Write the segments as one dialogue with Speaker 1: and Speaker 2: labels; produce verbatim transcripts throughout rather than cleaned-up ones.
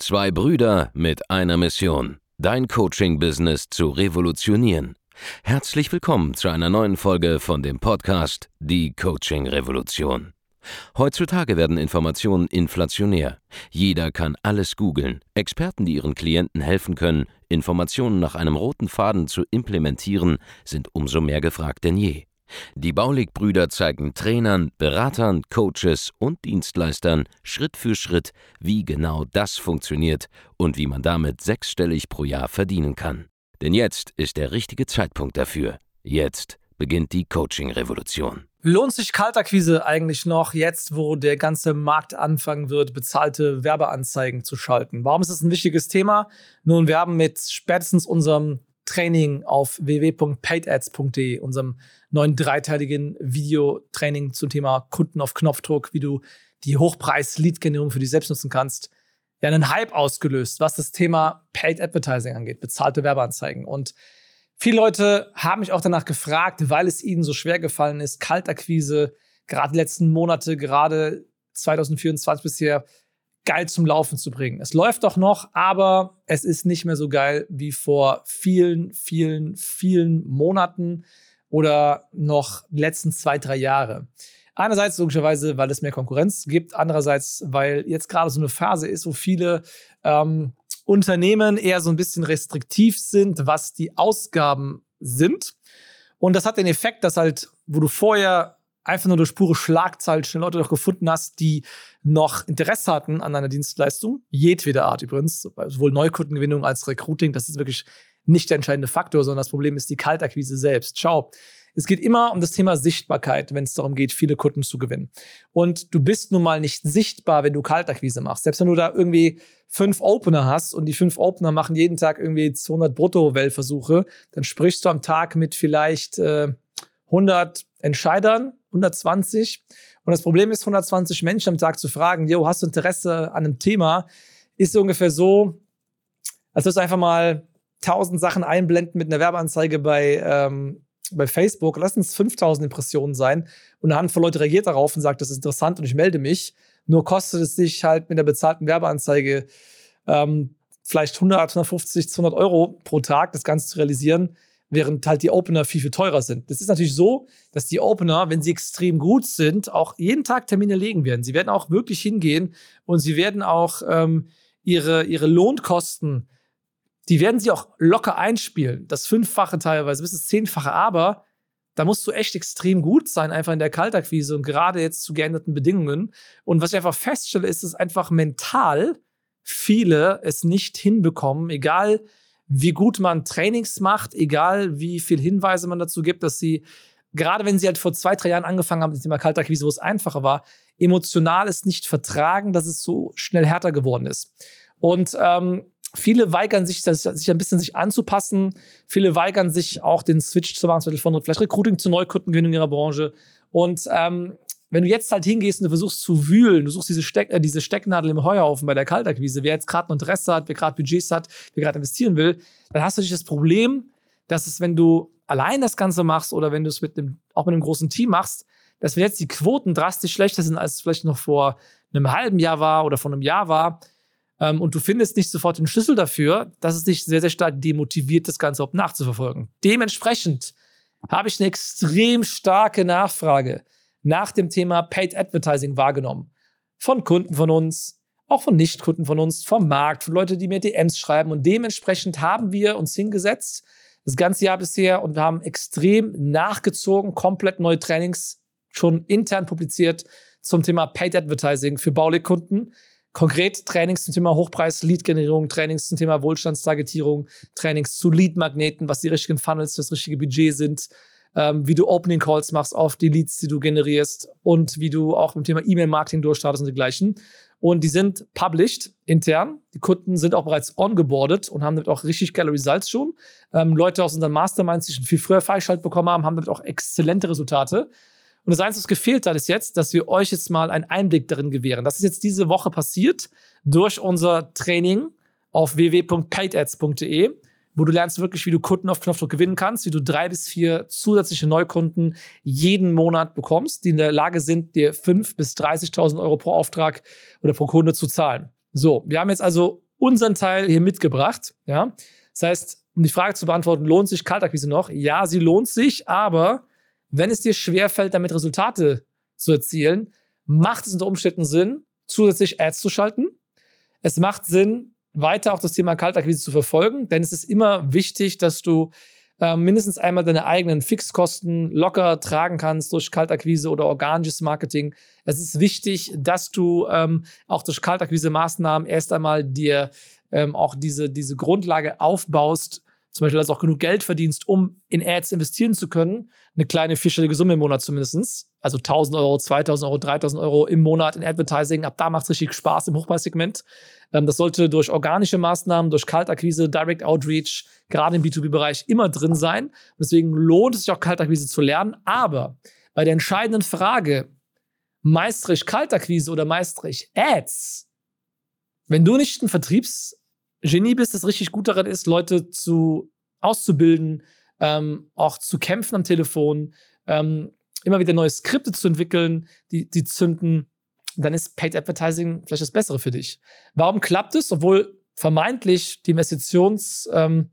Speaker 1: Zwei Brüder mit einer Mission, dein Coaching-Business zu revolutionieren. Herzlich willkommen zu einer neuen Folge von dem Podcast Die Coaching-Revolution. Heutzutage werden Informationen inflationär. Jeder kann alles googeln. Experten, die ihren Klienten helfen können, Informationen nach einem roten Faden zu implementieren, sind umso mehr gefragt denn je. Die Baulig-Brüder zeigen Trainern, Beratern, Coaches und Dienstleistern Schritt für Schritt, wie genau das funktioniert und wie man damit sechsstellig pro Jahr verdienen kann. Denn jetzt ist der richtige Zeitpunkt dafür. Jetzt beginnt die Coaching-Revolution.
Speaker 2: Lohnt sich Kaltakquise eigentlich noch, jetzt wo der ganze Markt anfangen wird, bezahlte Werbeanzeigen zu schalten? Warum ist das ein wichtiges Thema? Nun, wir haben mit spätestens unserem Training auf w w w punkt paid ads punkt d e, unserem neuen dreiteiligen Videotraining zum Thema Kunden auf Knopfdruck, wie du die Hochpreis-Lead-Generierung für dich selbst nutzen kannst, ja einen Hype ausgelöst, was das Thema Paid Advertising angeht, bezahlte Werbeanzeigen. Und viele Leute haben mich auch danach gefragt, weil es ihnen so schwer gefallen ist, Kaltakquise, gerade die letzten Monate, gerade zwanzig vierundzwanzig bisher, geil zum Laufen zu bringen. Es läuft doch noch, aber es ist nicht mehr so geil wie vor vielen, vielen, vielen Monaten oder noch die letzten zwei, drei Jahre. Einerseits logischerweise, weil es mehr Konkurrenz gibt, andererseits, weil jetzt gerade so eine Phase ist, wo viele ähm, Unternehmen eher so ein bisschen restriktiv sind, was die Ausgaben sind. Und das hat den Effekt, dass halt, wo du vorher einfach nur durch pure Schlagzeilen schnell Leute noch gefunden hast, die noch Interesse hatten an einer Dienstleistung, jedweder Art übrigens, sowohl Neukundengewinnung als Recruiting, das ist wirklich nicht der entscheidende Faktor, sondern das Problem ist die Kaltakquise selbst. Schau, es geht immer um das Thema Sichtbarkeit, wenn es darum geht, viele Kunden zu gewinnen. Und du bist nun mal nicht sichtbar, wenn du Kaltakquise machst. Selbst wenn du da irgendwie fünf Opener hast und die fünf Opener machen jeden Tag irgendwie zweihundert Brutto-Wellversuche, dann sprichst du am Tag mit vielleicht äh, hundert Entscheidern, hundertzwanzig. Und das Problem ist, hundertzwanzig Menschen am Tag zu fragen, yo, hast du Interesse an einem Thema, ist so ungefähr so, als würdest du einfach mal tausend Sachen einblenden mit einer Werbeanzeige bei, ähm, bei Facebook. Lass uns fünftausend Impressionen sein. Und eine Handvoll Leute reagiert darauf und sagt, das ist interessant und ich melde mich. Nur kostet es sich halt mit einer bezahlten Werbeanzeige ähm, vielleicht hundert, hundertfünfzig, zweihundert Euro pro Tag, das Ganze zu realisieren, während halt die Opener viel, viel teurer sind. Das ist natürlich so, dass die Opener, wenn sie extrem gut sind, auch jeden Tag Termine legen werden. Sie werden auch wirklich hingehen und sie werden auch ähm, ihre, ihre Lohnkosten, die werden sie auch locker einspielen. Das Fünffache teilweise, bis das Zehnfache. Aber da musst du echt extrem gut sein, einfach in der Kaltakquise und gerade jetzt zu geänderten Bedingungen. Und was ich einfach feststelle, ist, dass einfach mental viele es nicht hinbekommen, egal wie gut man Trainings macht, egal wie viel Hinweise man dazu gibt, dass sie, gerade wenn sie halt vor zwei, drei Jahren angefangen haben mit dem Thema Kaltakquise, wo es einfacher war, emotional es nicht vertragen, dass es so schnell härter geworden ist. Und ähm, viele weigern sich, das, sich ein bisschen sich anzupassen. Viele weigern sich auch, den Switch zu machen, von vielleicht Recruiting zu Neukundengewinnung in ihrer Branche. Und ähm, wenn du jetzt halt hingehst und du versuchst zu wühlen, du suchst diese, Steck, äh, diese Stecknadel im Heuhaufen bei der Kaltakquise, wer jetzt gerade ein Interesse hat, wer gerade Budgets hat, wer gerade investieren will, dann hast du natürlich das Problem, dass es, wenn du allein das Ganze machst oder wenn du es mit einem, auch mit einem großen Team machst, dass wenn jetzt die Quoten drastisch schlechter sind, als es vielleicht noch vor einem halben Jahr war oder vor einem Jahr war, ähm, und du findest nicht sofort den Schlüssel dafür, dass es dich sehr, sehr stark demotiviert, das Ganze überhaupt nachzuverfolgen. Dementsprechend habe ich eine extrem starke Nachfrage nach dem Thema Paid Advertising wahrgenommen. Von Kunden von uns, auch von Nichtkunden von uns, vom Markt, von Leuten, die mir D Ms schreiben. Und dementsprechend haben wir uns hingesetzt, das ganze Jahr bisher, und wir haben extrem nachgezogen, komplett neue Trainings schon intern publiziert zum Thema Paid Advertising für Baulig-Kunden. Konkret Trainings zum Thema Hochpreis-Lead-Generierung, Trainings zum Thema Wohlstandstargetierung, Trainings zu Lead-Magneten, was die richtigen Funnels für das richtige Budget sind, Ähm, wie du Opening Calls machst auf die Leads, die du generierst und wie du auch mit dem Thema E-Mail-Marketing durchstartest und dergleichen. Und die sind published intern. Die Kunden sind auch bereits ongeboardet und haben damit auch richtig geile Results schon. Ähm, Leute aus unseren Masterminds, die schon viel früher freigeschaltet bekommen haben, haben damit auch exzellente Resultate. Und das Einzige, was gefehlt hat, ist jetzt, dass wir euch jetzt mal einen Einblick darin gewähren. Das ist jetzt diese Woche passiert durch unser Training auf w w w punkt paid ads punkt d e, wo du lernst wirklich, wie du Kunden auf Knopfdruck gewinnen kannst, wie du drei bis vier zusätzliche Neukunden jeden Monat bekommst, die in der Lage sind, dir fünf bis dreißigtausend Euro pro Auftrag oder pro Kunde zu zahlen. So, wir haben jetzt also unseren Teil hier mitgebracht. Ja? Das heißt, um die Frage zu beantworten, lohnt sich Kaltakquise noch? Ja, sie lohnt sich, aber wenn es dir schwerfällt, damit Resultate zu erzielen, macht es unter Umständen Sinn, zusätzlich Ads zu schalten. Es macht Sinn, weiter auch das Thema Kaltakquise zu verfolgen, denn es ist immer wichtig, dass du äh, mindestens einmal deine eigenen Fixkosten locker tragen kannst durch Kaltakquise oder organisches Marketing. Es ist wichtig, dass du ähm, auch durch Kaltakquise-Maßnahmen erst einmal dir ähm, auch diese, diese Grundlage aufbaust, zum Beispiel, dass du auch genug Geld verdienst, um in Ads investieren zu können. Eine kleine vierstellige Summe im Monat zumindest. Also tausend Euro, zweitausend Euro, dreitausend Euro im Monat in Advertising. Ab da macht es richtig Spaß im Hochpreissegment. Ähm, das sollte durch organische Maßnahmen, durch Kaltakquise, Direct Outreach, gerade im B zwei B-Bereich immer drin sein. Und deswegen lohnt es sich auch, Kaltakquise zu lernen. Aber bei der entscheidenden Frage, meistere ich Kaltakquise oder meistere ich Ads? Wenn du nicht ein Vertriebsgenie bist, das richtig gut darin ist, Leute zu auszubilden, ähm, auch zu kämpfen am Telefon, ähm, immer wieder neue Skripte zu entwickeln, die, die zünden, dann ist Paid Advertising vielleicht das Bessere für dich. Warum klappt es, obwohl vermeintlich die Investitionsfreude ähm,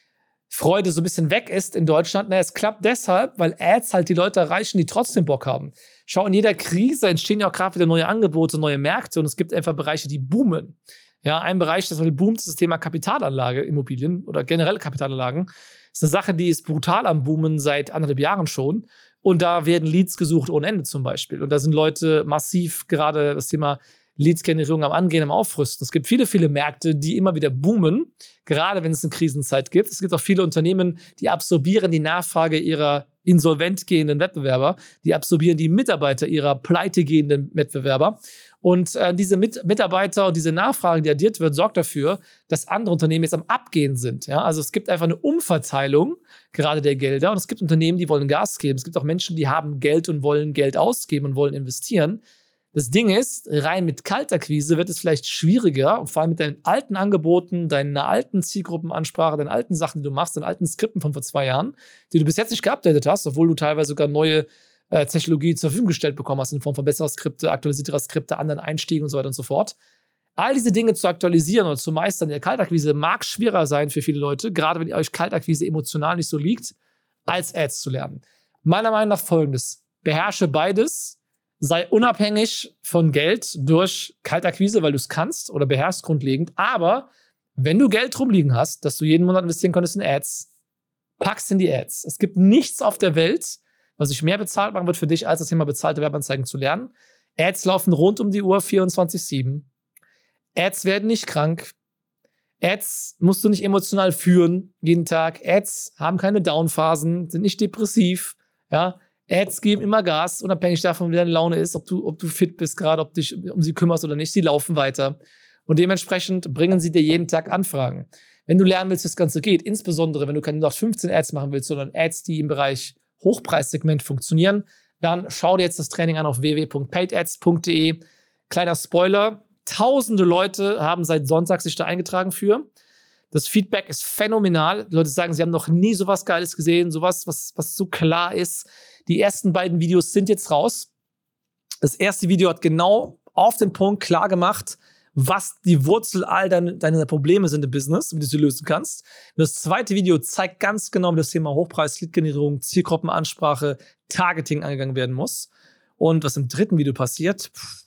Speaker 2: so ein bisschen weg ist in Deutschland? Na, es klappt deshalb, weil Ads halt die Leute erreichen, die trotzdem Bock haben. Schau, in jeder Krise entstehen ja auch gerade wieder neue Angebote, neue Märkte und es gibt einfach Bereiche, die boomen. Ja, ein Bereich, das boomt, ist das Thema Kapitalanlage, Immobilien oder generell Kapitalanlagen. Das ist eine Sache, die ist brutal am Boomen seit anderthalb Jahren schon. Und da werden Leads gesucht ohne Ende zum Beispiel. Und da sind Leute massiv gerade das Thema Leads-Generierung am Angehen, am Aufrüsten. Es gibt viele, viele Märkte, die immer wieder boomen, gerade wenn es eine Krisenzeit gibt. Es gibt auch viele Unternehmen, die absorbieren die Nachfrage ihrer insolvent gehenden Wettbewerber, die absorbieren die Mitarbeiter ihrer pleite gehenden Wettbewerber. Und äh, diese Mit- Mitarbeiter und diese Nachfrage, die addiert wird, sorgt dafür, dass andere Unternehmen jetzt am Abgehen sind. Ja? Also es gibt einfach eine Umverteilung gerade der Gelder und es gibt Unternehmen, die wollen Gas geben. Es gibt auch Menschen, die haben Geld und wollen Geld ausgeben und wollen investieren. Das Ding ist, rein mit Kaltakquise wird es vielleicht schwieriger, und vor allem mit deinen alten Angeboten, deiner alten Zielgruppenansprache, deinen alten Sachen, die du machst, deinen alten Skripten von vor zwei Jahren, die du bis jetzt nicht geupdatet hast, obwohl du teilweise sogar neue äh, Technologie zur Verfügung gestellt bekommen hast in Form von besserer Skripte, aktualisierterer Skripte, anderen Einstiegen und so weiter und so fort. All diese Dinge zu aktualisieren oder zu meistern in der Kaltakquise mag schwerer sein für viele Leute, gerade wenn ihr euch Kaltakquise emotional nicht so liegt, als Ads zu lernen. Meiner Meinung nach folgendes: Beherrsche beides. Sei unabhängig von Geld durch Kaltakquise, weil du es kannst oder beherrschst grundlegend. Aber wenn du Geld rumliegen hast, dass du jeden Monat investieren konntest in Ads, packst in die Ads. Es gibt nichts auf der Welt, was sich mehr bezahlt machen wird für dich, als das Thema bezahlte Werbeanzeigen zu lernen. Ads laufen rund um die Uhr vierundzwanzig sieben. Ads werden nicht krank. Ads musst du nicht emotional führen jeden Tag. Ads haben keine Downphasen, sind nicht depressiv. Ja, Ads geben immer Gas, unabhängig davon, wie deine Laune ist, ob du, ob du fit bist gerade, ob du dich um sie kümmerst oder nicht. Sie laufen weiter. Und dementsprechend bringen sie dir jeden Tag Anfragen. Wenn du lernen willst, wie das Ganze geht, insbesondere wenn du keine noch fünfzehn Ads machen willst, sondern Ads, die im Bereich Hochpreissegment funktionieren, dann schau dir jetzt das Training an auf w w w punkt paid ads punkt d e. Kleiner Spoiler, tausende Leute haben seit Sonntag sich da eingetragen für. Das Feedback ist phänomenal. Die Leute sagen, sie haben noch nie sowas Geiles gesehen, sowas, was, was so klar ist. Die ersten beiden Videos sind jetzt raus. Das erste Video hat genau auf den Punkt klar gemacht, was die Wurzel all deiner deine Probleme sind im Business, wie du sie lösen kannst. Und das zweite Video zeigt ganz genau, wie das Thema Hochpreis, Lead-Generierung, Zielgruppenansprache, Targeting angegangen werden muss. Und was im dritten Video passiert, pff,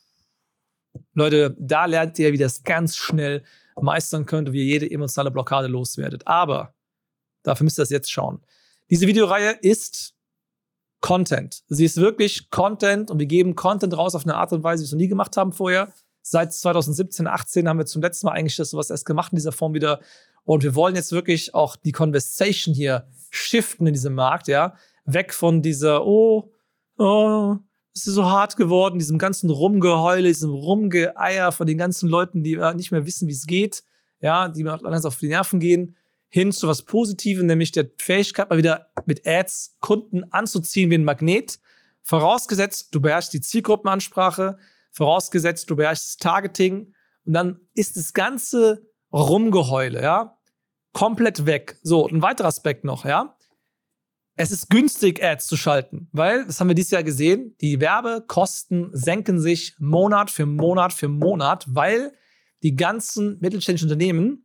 Speaker 2: Leute, da lernt ihr, wie das ganz schnell meistern könnt und wie ihr jede emotionale Blockade loswerdet. Aber dafür müsst ihr das jetzt schauen. Diese Videoreihe ist Content. Sie ist wirklich Content und wir geben Content raus auf eine Art und Weise, wie wir es noch nie gemacht haben vorher. Seit zwanzig siebzehn, achtzehn haben wir zum letzten Mal eigentlich das sowas erst gemacht in dieser Form wieder. Und wir wollen jetzt wirklich auch die Conversation hier shiften in diesem Markt, ja. Weg von dieser, oh, oh, es ist so hart geworden, diesem ganzen Rumgeheule, diesem Rumgeeier von den ganzen Leuten, die nicht mehr wissen, wie es geht, ja, die mir langsam auf die Nerven gehen, hin zu was Positivem, nämlich der Fähigkeit, mal wieder mit Ads Kunden anzuziehen wie ein Magnet. Vorausgesetzt, du beherrschst die Zielgruppenansprache, vorausgesetzt, du beherrschst das Targeting und dann ist das ganze Rumgeheule, ja, komplett weg. So, ein weiterer Aspekt noch, ja. Es ist günstig, Ads zu schalten, weil, das haben wir dieses Jahr gesehen, die Werbekosten senken sich Monat für Monat für Monat, weil die ganzen mittelständischen Unternehmen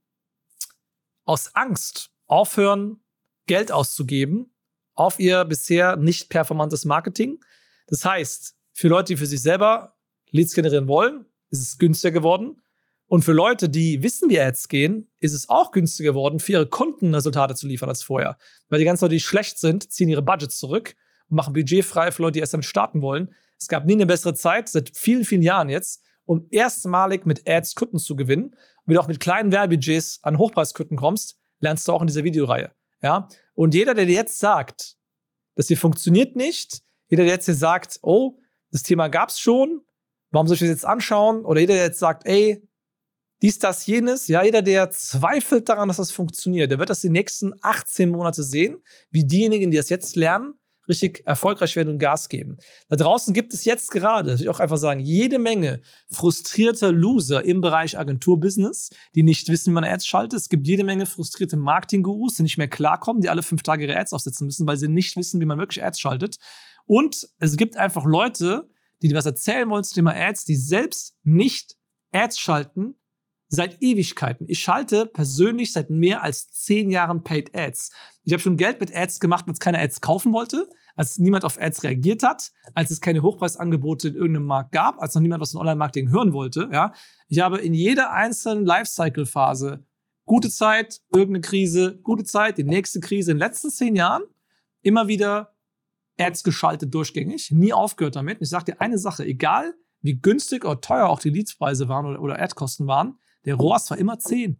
Speaker 2: aus Angst aufhören, Geld auszugeben auf ihr bisher nicht performantes Marketing. Das heißt, für Leute, die für sich selber Leads generieren wollen, ist es günstiger geworden. Und für Leute, die wissen, wie Ads gehen, ist es auch günstiger geworden, für ihre Kunden Resultate zu liefern als vorher. Weil die ganzen Leute, die schlecht sind, ziehen ihre Budgets zurück und machen Budget frei für Leute, die erst damit starten wollen. Es gab nie eine bessere Zeit, seit vielen, vielen Jahren jetzt, um erstmalig mit Ads Kunden zu gewinnen. Und wenn du auch mit kleinen Werbebudgets an Hochpreiskunden kommst, lernst du auch in dieser Videoreihe. Ja? Und jeder, der dir jetzt sagt, das hier funktioniert nicht, jeder, der jetzt hier sagt, oh, das Thema gab's schon, warum soll ich das jetzt anschauen? Oder jeder, der jetzt sagt, ey, dies, das, jenes, ja, jeder, der zweifelt daran, dass das funktioniert, der wird das die nächsten achtzehn Monate sehen, wie diejenigen, die das jetzt lernen, richtig erfolgreich werden und Gas geben. Da draußen gibt es jetzt gerade, das will ich auch einfach sagen, jede Menge frustrierte Loser im Bereich Agenturbusiness, die nicht wissen, wie man Ads schaltet. Es gibt jede Menge frustrierte Marketing-Gurus, die nicht mehr klarkommen, die alle fünf Tage ihre Ads aufsetzen müssen, weil sie nicht wissen, wie man wirklich Ads schaltet. Und es gibt einfach Leute, die dir was erzählen wollen zum Thema Ads, die selbst nicht Ads schalten, seit Ewigkeiten. Ich schalte persönlich seit mehr als zehn Jahren Paid Ads. Ich habe schon Geld mit Ads gemacht, als keiner Ads kaufen wollte, als niemand auf Ads reagiert hat, als es keine Hochpreisangebote in irgendeinem Markt gab, als noch niemand was von Online-Marketing hören wollte. Ja. Ich habe in jeder einzelnen Lifecycle-Phase gute Zeit, irgendeine Krise, gute Zeit, die nächste Krise in den letzten zehn Jahren immer wieder Ads geschaltet durchgängig, nie aufgehört damit. Ich sage dir eine Sache, egal wie günstig oder teuer auch die Leadspreise waren oder, oder Ad-Kosten waren, der R O A S war immer zehn.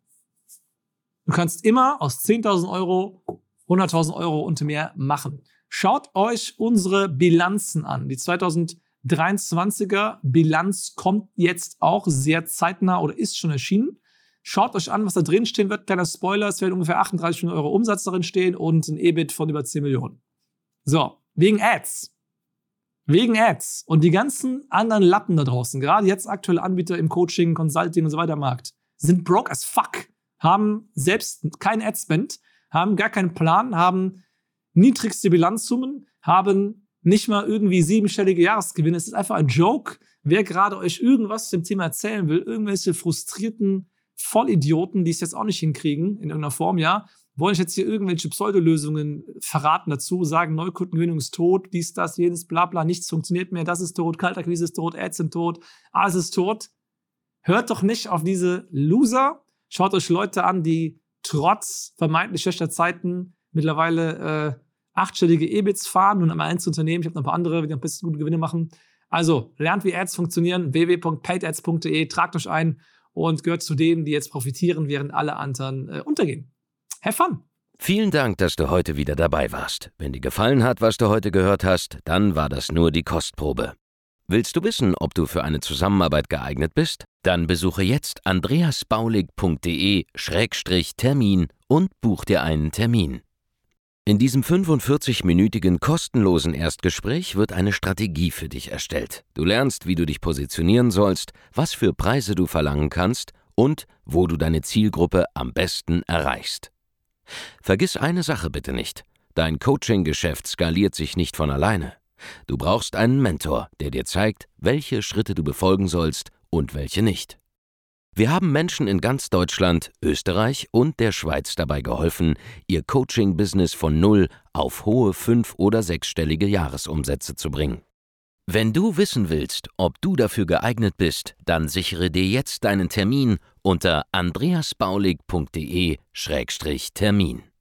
Speaker 2: Du kannst immer aus zehntausend Euro hunderttausend Euro und mehr machen. Schaut euch unsere Bilanzen an. Die zweitausenddreiundzwanziger Bilanz kommt jetzt auch sehr zeitnah oder ist schon erschienen. Schaut euch an, was da drin stehen wird. Kleiner Spoiler, es werden ungefähr achtunddreißig Millionen Euro Umsatz darin stehen und ein E B I T von über zehn Millionen. So, wegen Ads. Wegen Ads. Und die ganzen anderen Lappen da draußen, gerade jetzt aktuelle Anbieter im Coaching, Consulting und so weiter Markt, sind broke as fuck, haben selbst keinen Adspend, haben gar keinen Plan, haben niedrigste Bilanzsummen, haben nicht mal irgendwie siebenstellige Jahresgewinne. Es ist einfach ein Joke. Wer gerade euch irgendwas zum Thema erzählen will, irgendwelche frustrierten Vollidioten, die es jetzt auch nicht hinkriegen, in irgendeiner Form, ja, wollen ich jetzt hier irgendwelche Pseudolösungen verraten dazu, sagen, Neukundengewinnung ist tot, dies, das, jenes, bla bla, nichts funktioniert mehr, das ist tot, Kaltakquise ist tot, Ads sind tot, alles ist tot. Hört doch nicht auf diese Loser. Schaut euch Leute an, die trotz vermeintlich schlechter Zeiten mittlerweile äh, achtstellige E B I Ts fahren und am Einzelunternehmen. Ich habe noch ein paar andere, die noch ein bisschen gute Gewinne machen. Also, lernt, wie Ads funktionieren, w w w punkt paid ads punkt d e, tragt euch ein und gehört zu denen, die jetzt profitieren, während alle anderen äh, untergehen. Have fun!
Speaker 1: Vielen Dank, dass du heute wieder dabei warst. Wenn dir gefallen hat, was du heute gehört hast, dann war das nur die Kostprobe. Willst du wissen, ob du für eine Zusammenarbeit geeignet bist? Dann besuche jetzt andreasbaulig punkt d e Schrägstrich Termin und buch dir einen Termin. In diesem fünfundvierzig-minütigen kostenlosen Erstgespräch wird eine Strategie für dich erstellt. Du lernst, wie du dich positionieren sollst, was für Preise du verlangen kannst und wo du deine Zielgruppe am besten erreichst. Vergiss eine Sache bitte nicht. Dein Coaching-Geschäft skaliert sich nicht von alleine. Du brauchst einen Mentor, der dir zeigt, welche Schritte du befolgen sollst und welche nicht. Wir haben Menschen in ganz Deutschland, Österreich und der Schweiz dabei geholfen, ihr Coaching-Business von null auf hohe fünf- oder sechsstellige Jahresumsätze zu bringen. Wenn du wissen willst, ob du dafür geeignet bist, dann sichere dir jetzt deinen Termin unter andreasbaulig punkt d e Schrägstrich Termin.